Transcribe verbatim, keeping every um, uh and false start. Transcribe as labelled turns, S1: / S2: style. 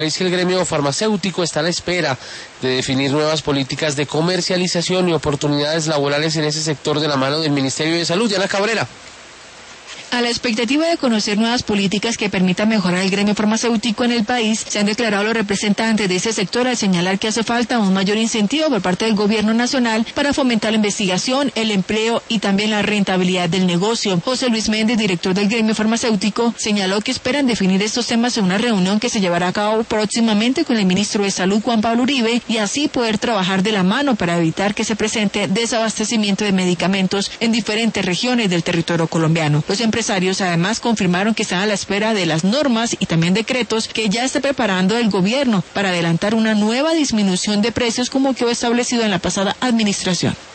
S1: Es que el gremio farmacéutico está a la espera de definir nuevas políticas de comercialización y oportunidades laborales en ese sector de la mano del Ministerio de Salud. Diana Cabrera.
S2: A la expectativa de conocer nuevas políticas que permitan mejorar el gremio farmacéutico en el país, se han declarado los representantes de ese sector al señalar que hace falta un mayor incentivo por parte del gobierno nacional para fomentar la investigación, el empleo y también la rentabilidad del negocio. José Luis Méndez, director del gremio farmacéutico, señaló que esperan definir estos temas en una reunión que se llevará a cabo próximamente con el ministro de Salud, Juan Pablo Uribe, y así poder trabajar de la mano para evitar que se presente desabastecimiento de medicamentos en diferentes regiones del territorio colombiano. Los empresarios además confirmaron que están a la espera de las normas y también decretos que ya está preparando el gobierno para adelantar una nueva disminución de precios como quedó establecido en la pasada administración.